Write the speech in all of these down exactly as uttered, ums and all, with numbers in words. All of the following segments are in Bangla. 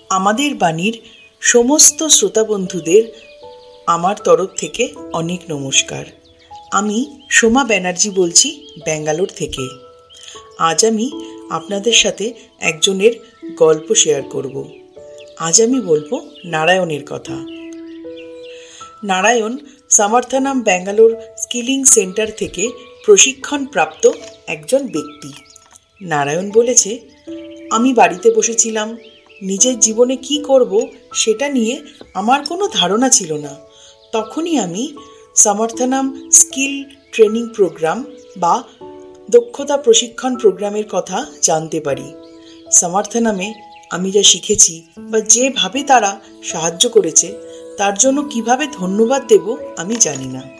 আমাদের বাণীর সমস্ত শ্রোতা বন্ধুদের আমার তরফ থেকে অনেক নমস্কার। আমি সোমা ব্যানার্জি বলছি ব্যাঙ্গালোর থেকে। আজ আমি আপনাদের সাথে একজনের গল্প শেয়ার করব। আজ আমি বলবো নারায়ণের কথা। নারায়ণ সামার্থানাম ব্যাঙ্গালোর স্কিলিং সেন্টার থেকে প্রশিক্ষণ প্রাপ্ত একজন ব্যক্তি। নারায়ণ বলেছে, আমি বাড়িতে বসেছিলাম, নিজের জীবনে কি করব সেটা নিয়ে আমার কোনো ধারণা ছিল না। তখনই আমি সামার্থানাম স্কিল ট্রেনিং প্রোগ্রাম বা দক্ষতা প্রশিক্ষণ প্রোগ্রামের কথা জানতে পারি। সামার্থানামে আমি যা শিখেছি বা যেভাবে তারা সাহায্য করেছে তার জন্য কিভাবে ধন্যবাদ দেব আমি জানি না।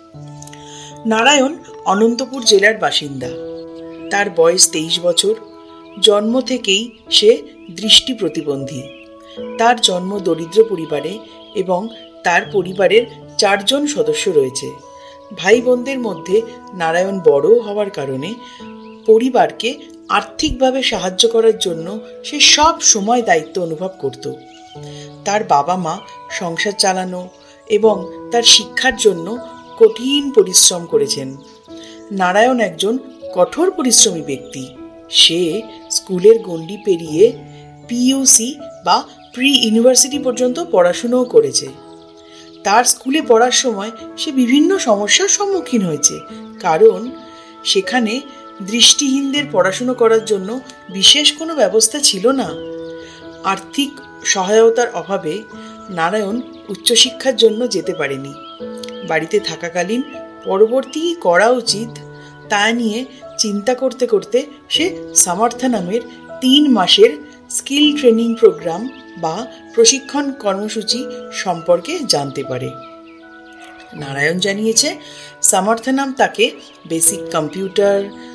নারায়ণ অনন্তপুর জেলার বাসিন্দা। তার বয়স তেইশ বছর। জন্ম থেকেই সে দৃষ্টি প্রতিবন্ধী। তার জন্ম দরিদ্র পরিবারে এবং তার পরিবারের চারজন সদস্য রয়েছে। ভাই বোনদের মধ্যে নারায়ণ বড় হওয়ার কারণে পরিবারকে আর্থিকভাবে সাহায্য করার জন্য সে সব সময় দায়িত্ব অনুভব করত। তার বাবা মা সংসার চালানো এবং তার শিক্ষার জন্য কঠিন পরিশ্রম করেছেন। নারায়ণ একজন কঠোর পরিশ্রমী ব্যক্তি। সে স্কুলের গণ্ডি পেরিয়ে পিইউসি বা প্রি ইউনিভার্সিটি পর্যন্ত পড়াশুনোও করেছে। তার স্কুলে পড়ার সময় সে বিভিন্ন সমস্যার সম্মুখীন হয়েছে, কারণ সেখানে দৃষ্টিহীনদের পড়াশুনো করার জন্য বিশেষ কোনো ব্যবস্থা ছিল না। আর্থিক সহায়তার অভাবে নারায়ণ উচ্চশিক্ষার জন্য যেতে পারেনি। বাড়িতে থাকাকালীন পরবর্তী করা উচিত তা নিয়ে চিন্তা করতে করতে সে সামার্থানামের তিন মাসের স্কিল ট্রেনিং প্রোগ্রাম বা প্রশিক্ষণ কর্মসূচি সম্পর্কে জানতে পারে। নারায়ণ জানিয়েছে, সামার্থানাম তাকে বেসিক কম্পিউটার,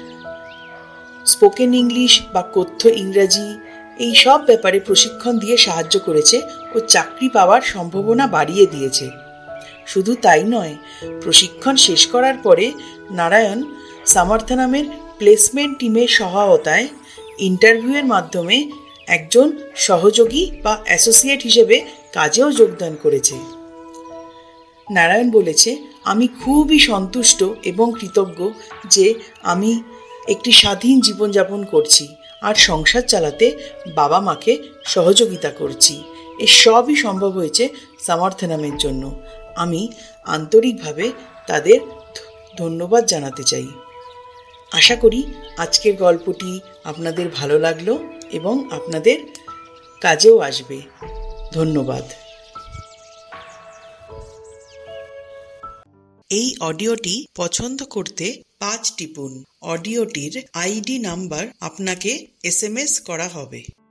স্পোকেন ইংলিশ বা কথ্য ইংরাজি এই সব ব্যাপারে প্রশিক্ষণ দিয়ে সাহায্য করেছে ও চাকরি পাওয়ার সম্ভাবনা বাড়িয়ে দিয়েছে। শুধু তাই নয়, প্রশিক্ষণ শেষ করার পরে নারায়ণ সামার্থানামের প্লেসমেন্ট টিমের সহায়তায় ইন্টারভিউয়ের মাধ্যমে একজন সহযোগী বা অ্যাসোসিয়েট হিসেবে কাজেও যোগদান করেছে। নারায়ণ বলেছে, আমি খুবই সন্তুষ্ট এবং কৃতজ্ঞ যে আমি একটি স্বাধীন জীবনযাপন করছি আর সংসার চালাতে বাবা মাকে সহযোগিতা করছি। এ সবই সম্ভব হয়েছে সামার্থানামের জন্য। আমি আন্তরিকভাবে তাদের ধন্যবাদ জানাতে চাই। আশা করি আজকের গল্পটি আপনাদের ভালো লাগলো এবং আপনাদের কাজেও আসবে। ধন্যবাদ। এই অডিওটি পছন্দ করতে পাঁচ টিপুন। অডিওটির আইডি নাম্বার আপনাকে এস এম এস করা হবে।